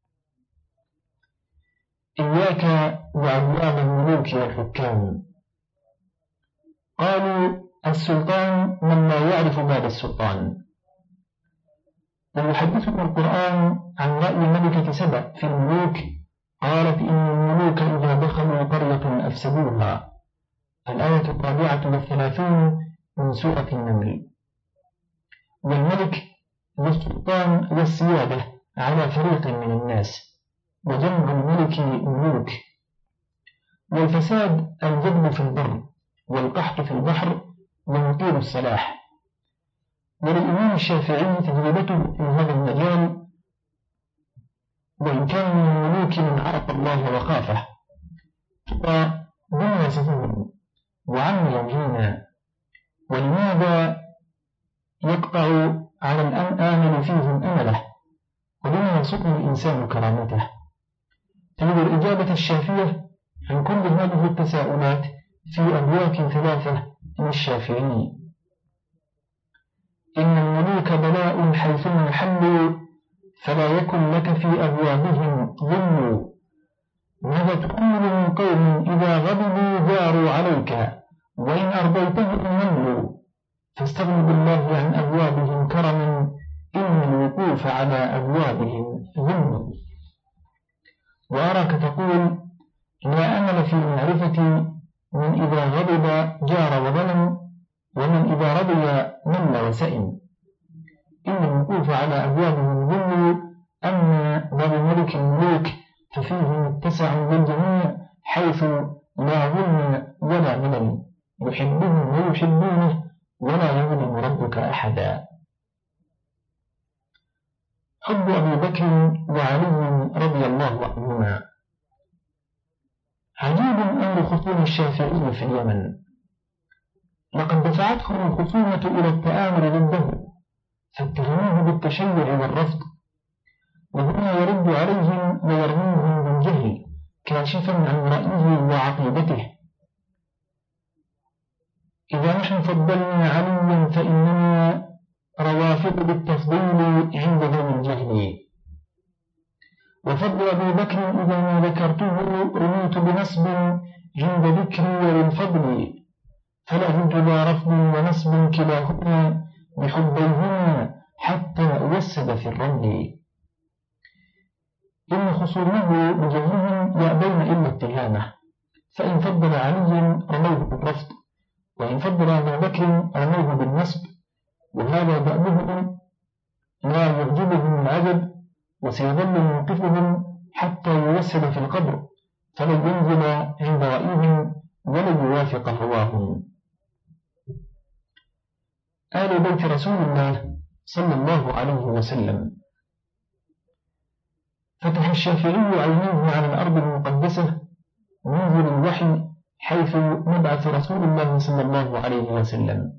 إياك وأبواب الملوك والحكام. قالوا: السلطان من لا يعرف باب السلطان. ويحدثنا القرآن عن رأي ملكة سبأ في الملوك، قالت: إن الملوك إذا دخلوا قرية أفسدوها. الآية 34 من سورة النمل. والملك للسلطان والسيادة على فريق من الناس، وجمع الملك ملوك. والفساد الجدب في البر، والقحط في البحر، ونقيض الصلاح. وللإمام الشافعي تجربته في هذا المجال وإن كان من الملوك من عرف الله وخافه وبما سفهم وعم يومينا، ولماذا يقطع على الآمل فيهم أمله، وبما يصون الإنسان كرامته؟ تجد الإجابة الشافية عن كل هذه التساؤلات في أبواب ثلاثة للشافعي: إن الملوك بلاء حيثما حلوا، فلا يكن لك في أبوابهم ظل. ماذا تؤمل من قوم إذا غضبوا جاروا عليك، وإن أرضيتهم ملوا، فاستغن بالله عن أبوابهم كرما، إن الوقوف على أبوابهم ظلم. وأراك تقول: لا أمل في معرفة من إذا غضب جار وظلم، ومن إذا رضي مل وسئم. إن الوقوف على أبوابهم ظل، أما باب ملك الملوك ففيه متسع للجميع، حيث لا ظلم ولا ملل، يحبهم ويحبونه، ولا يظلم ربك أحدا. حب أبي بكر وعلي رضي الله عنهما. عجيب أمر خصوم الشافعي في اليمن، لقد دفعتهم الخصومة إلى التآمر ضده، فاتهموه بالتشيع والرفض، وهنا يرد عليهم ويرميهم بالجهل، كاشفا عن رأيه وعقيدته. إذا نحن فضلنا عليا فإننا روافض بالتفضيل عند ذوي الجهل، وفضل أبي بكر إذا ما ذكرته رميت بنصب عند ذكري وللفضل، فلا هج لا رفض ونصب كلاهما بحبيهما حتى أوسد في الرمل. إن خصومه بجهلهم يأبين إلا اتهامه، فإن فضل علي رموه بالرفض، وإن فضل أبا بكر رموه بالنصب، وهذا دأبهم لا يعجبهم العجب، وسيظل موقفهم حتى يوسد في القبر، فلن ينزل عند رأيهم ولن يوافق هواهم. آل بيت رسول الله صلى الله عليه وسلم. فتح الشافعي عينيه على الأرض المقدسة منزل الوحي، حيث مبعث رسول الله صلى الله عليه وسلم،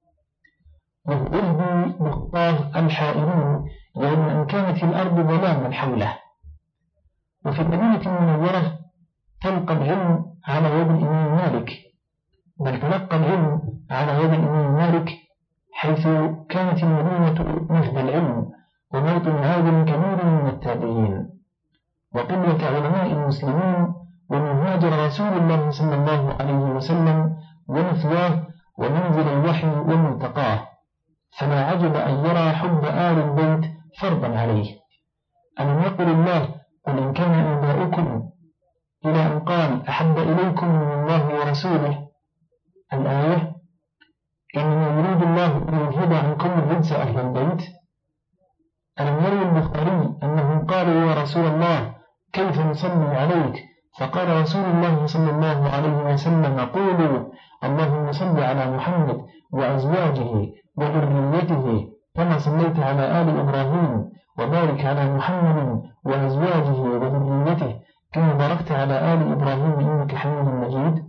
ويهدي بخطاه الحائرين يوم أن كانت الأرض ظلاما حوله. وفي المدينة المنورة تلقى العلم على يد الإمام مالك، بل تلقى العلم على يد الإمام مالك، حيث كانت المدينة مهد العلم وموطن عالم كبير من التابعين، وقلة علماء المسلمين، ومهاجر رسول الله صلى الله عليه وسلم ومثواه ومنزل الوحي وملتقاه، فلا عجب أن يرى حب آل البيت فرضا عليه. ألم يقل الله: قل إن كان آباؤكم، إلى أن قال: أحب إليكم من الله ورسوله، الآية: إنما يريد الله أن يذهب عنكم الرجس أهل البيت. ألم يروي البخاري أنهم قالوا: يا رسول الله كيف نصلي عليك؟ فقال رسول الله صلى الله عليه وسلم: قولوا اللهم صل على محمد وأزواجه وذريته كما صليت على آل إبراهيم، وبارك على محمد وأزواجه وذريته كما باركت على آل إبراهيم إنك حميد مجيد.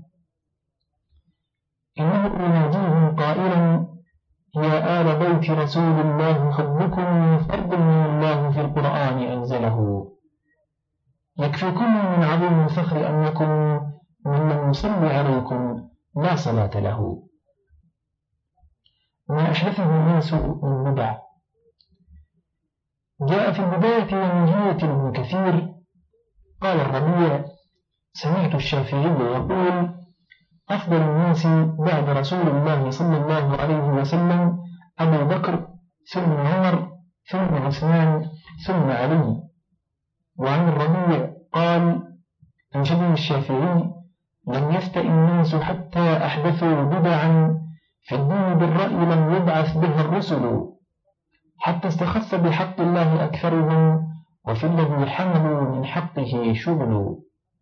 إنه يناديهم قائلا: يا آل بيت رسول الله حبكم فرض من الله في القرآن أنزله، يكفيكم من عظيم الفخر أنكم ممن يصلي عليكم لا صلاة له. ما أحدثه الناس من بدع. جاء في البداية والنهاية ابن كثير قال الربيع: سمعت الشافعي يقول: أفضل الناس بعد رسول الله صلى الله عليه وسلم أبو بكر، ثم عمر، ثم عثمان، ثم علي. وعن الربيع قال: أنشدني الشافعي: لم يفتئ الناس حتى أحدثوا بدعا في الدين بالرأي لم يبعث بها الرسل، حتى استخف بحق الله أكثرهم، وفي الذي حملوا من حقه شغل.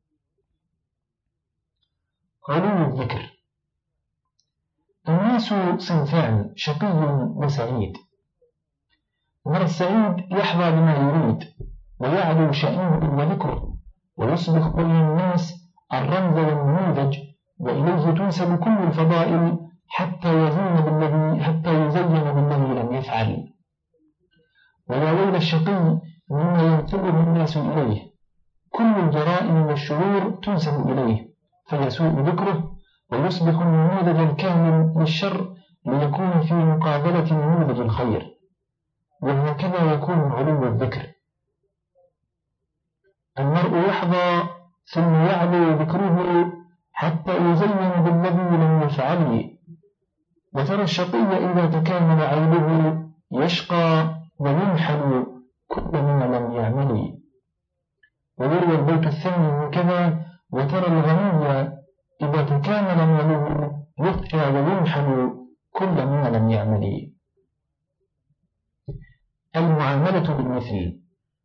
علو الذكر. الناس صنفان: شقي وسعيد. من السعيد يحظى بما يريد، ويعلو شأنه وذكره، ويصبح بين الناس الرمز والنموذج، وإليه تنسب كل الفضائل حتى يزين بالذي لم يفعل. ويا ويل الشقي مما ينسبه الناس إليه، كل الجرائم والشرور تنسب إليه فيسوء ذكره، ويصبح النموذج الكامل للشر ليكون في مقابلة نموذج الخير، وهكذا يكون علو الذكر. المرء يحظى ثم يعلو ذكره حتى يزين بالذي لم يفعل، وترى الشقي إذا تكامل عيبه يشقى وينحل كل ما لم يعمل. ويروى البيت الثاني هكذا: وترى الغني إذا تكامل ماله يخشى وينحل كل ما لم يعمل. المعاملة بالمثل.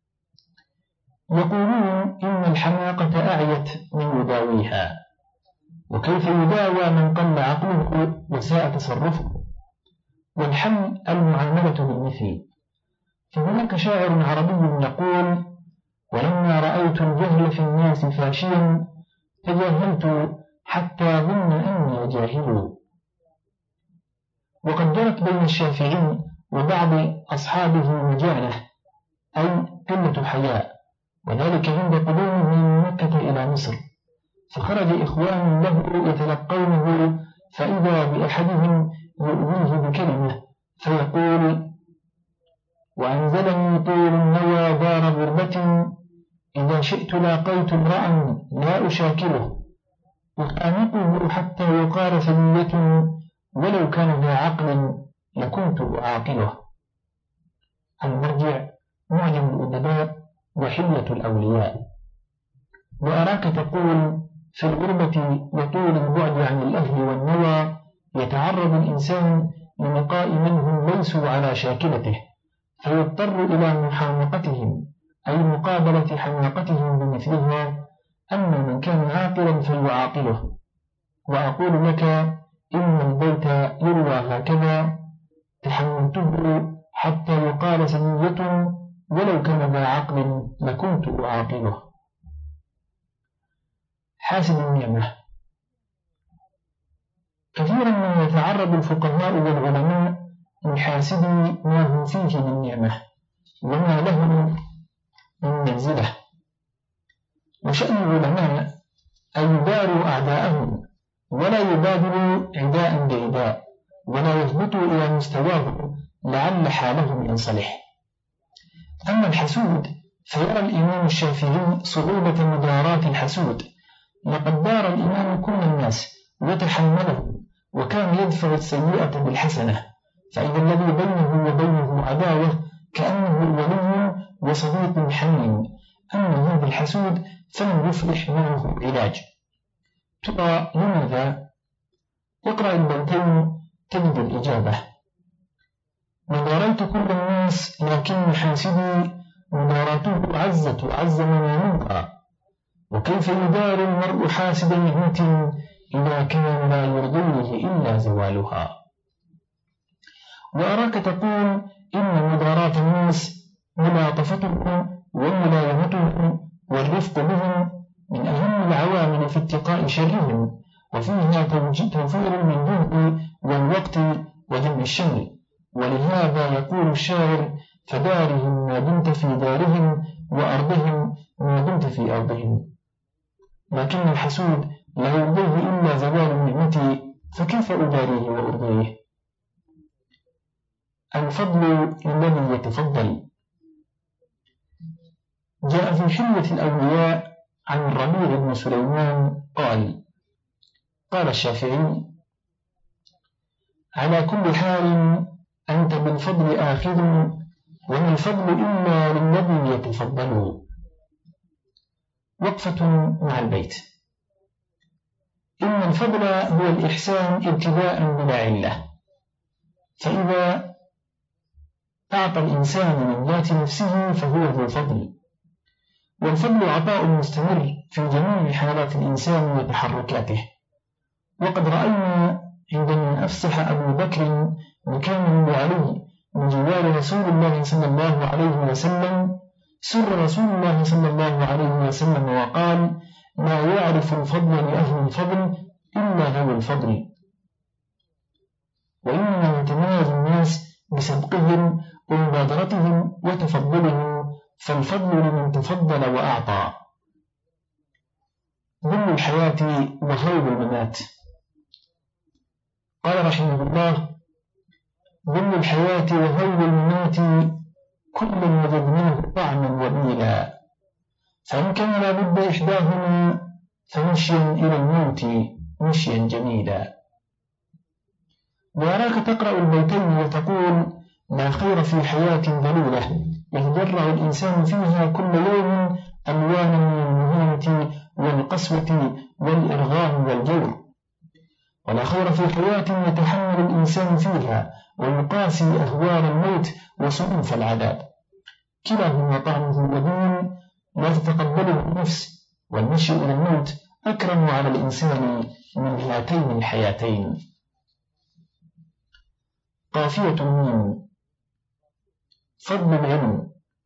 يقولون إن الحماقة أعيت من يداويها، وكيف يداوى من قل عقله وساء تصرفه؟ والحل المعاملة بالمثل. فهناك شاعر عربي يقول: ولما رأيت الجهل في الناس فاشيا تجاهلت حتى ظن أني جاهل. وقد جرت بين الشافعي وبعض أصحابه مجانة، أي قلة حياء، وذلك عند قدومه من مكة إلى مصر، فخرج إخوان له يتلقونه، فإذا بأحدهم يؤذيه بكلمة فيقول: وأنزلني طول النوى دار غربة، إذا شئت لاقيت امرأ لا أشاكله، أخانقه حتى يقال ثنية، ولو كان ذا عقل لكنت أعاقله. المرجع معجم الأدباء وحلية الأولياء. وأراك تقول: في الغربة وطول البعد عن الأهل والنوى يتعرض الإنسان للقاء من هم ليسوا على شاكلته، فيضطر إلى محامقتهم، أي مقابلة حماقتهم بمثلها، أما من كان عاقلا فيعاقله. وأقول لك إن البيت يروى هكذا: تحملته حتى يقال ثنية، ولو كان ذا عقل لكنت أعاقله. حاسد النعمة. كثيرا ما يتعرض الفقهاء والعلماء لحاسد ما هم فيه من نعمة وما له من منزلة، وشأن العلماء أن يداروا أعداءهم ولا يبادلوا عداء بعداء، ولا يثبتوا إلى مستواه لعل حالهم ينصلح. أما الحسود فيرى الإمام الشافعي صعوبة مداراة الحسود، لقد دار الإمام كل الناس وتحمله، وكان يدفع السيئة بالحسنة، فإذا الذي بينه وبينه عداوة كأنه ولي وصديق حميم. أما هذا الحسود فلم يفلح معه علاج. ترى لماذا؟ اقرأ البيتين تجد الإجابة: مداريت كل الناس لكن حاسدي مداراته عز منامها، وكيف يدار المرء حاسد نعمة إذا كان لا يرضيه إلا زوالها. وأراك تقول إن مداراة الناس ملاطفتهم وملايمتهم والرفق بهم من أهم العوامل في اتقاء شرهم، وفيها توفير من الجهد والوقت وجمع الشر. ولهذا يقول الشاعر: فدارهم ما دمت في دارهم، وأرضهم ما دمت في أرضهم. لكن الحسود لا يرضيه إلا زوال النعمة، فكيف أداريه وأرضيه؟ الفضل الذي يتفضل. جاء في حلية الأولياء عن الربيع بن سليمان قال الشافعي: على كل حال أنت بالفضل آخذ، وما الفضل إلا للذي يتفضل. وقفة مع البيت. إن الفضل هو الإحسان ابتداء بلا علة، فإذا أعطى الإنسان من ذات نفسه فهو ذو فضل، والفضل عطاء مستمر في جميع حالات الإنسان وتحركاته. وقد رأينا عندما أفسح أبو بكر مكانه علي من جوار رسول الله صلى الله عليه وسلم سر رسول الله صلى الله عليه وسلم وقال: لا يعرف الفضل لأهل الفضل إلا ذوي الفضل. وإنما يتميز الناس بسبقهم ومبادرتهم وتفضلهم، فالفضل لمن تفضل وأعطى. ظل الحياة وهول الممات. قال رحمه الله: ظل الحياة وهول الممات كل وجدناه طعما وبيلا، فإن كان لابد إحداهما فمشيا إلى الموت مشيا جميلا. وأراك تقرأ البيتين وتقول: لا خير في حياة ذلولة يتجرع الإنسان فيها كل يوم ألوانا من المهانة والقسوة والإرغام والجور، ولا خير في حياة يتحمل الإنسان فيها ويقاسي أهوال الموت وسؤوف العذاب. كلاهما طعمه لذيذ لا تتقبله النفس، والمشي إلى الموت أكرم على الإنسان من هاتين الحياتين. قافية الميم. فضل العلم.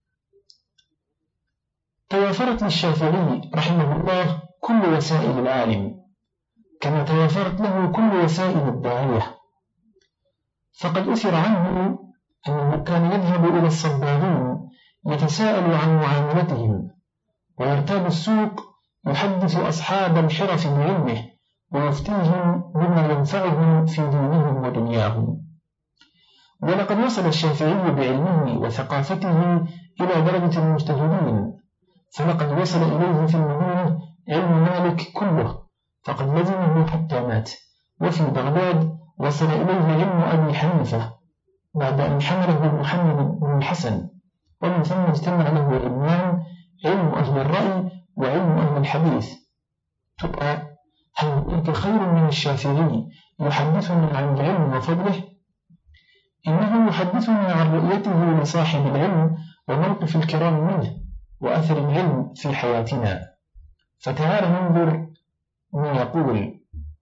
توافرت للشافعي رحمه الله كل وسائل العالم، كما توافرت له كل وسائل الداعية، فقد أثر عنه أنه كان يذهب إلى الصباغين يتساءل عن معاملتهم، ويرتاب السوق يحدث أصحاب الحرف بعلمه ويفتيهم بما ينفعهم في دينهم ودنياهم. ولقد وصل الشافعي بعلمه وثقافته إلى درجة المجتهدين، فلقد وصل إليه في المدينة علم مالك كله، فقد لزمه حتى مات. وفي بغداد وصل إليه علم أبي حنيفة بعد أن حمله محمد بن الحسن، ومن ثم اجتمع له علمان: علم أهل الرأي وعلم أهل الحديث. تبقى هل هناك خير من الشافعي يحدثنا عن العلم وفضله؟ إنه يحدثنا عن رؤيته لصاحب العلم وموقف الكرام منه وأثر العلم في حياتنا. فتعال ننظر ما يقول: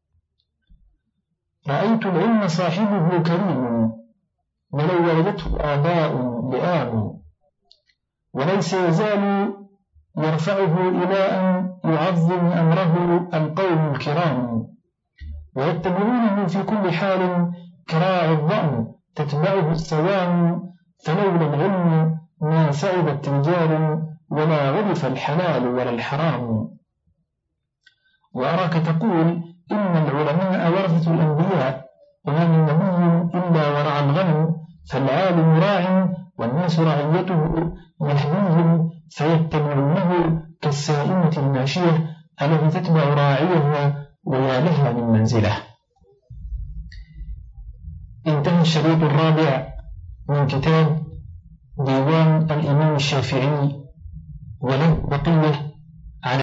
رأيت العلم صاحبه كريم ولو ولدته آباء لئام، وليس يزال يرفعه إلى أن يعظم أمره القوم الكرام، ويتبعونه في كل حال كراعي الظأن تتبعه السوام، فلولا العلم ما سعدت رجال ولا عرف الحلال ولا الحرام. وأراك تقول: إن العلماء ورثة الأنبياء، وما من نبي إلا ورعى الغنم، فالعالم راع والناس رعيته، يهديهم فيتبعونه كالسائمة الماشية التي تتبع راعيها ويا لها من منزله. انتهى الشريط الرابع من كتاب ديوان الإمام الشافعي، وله بقية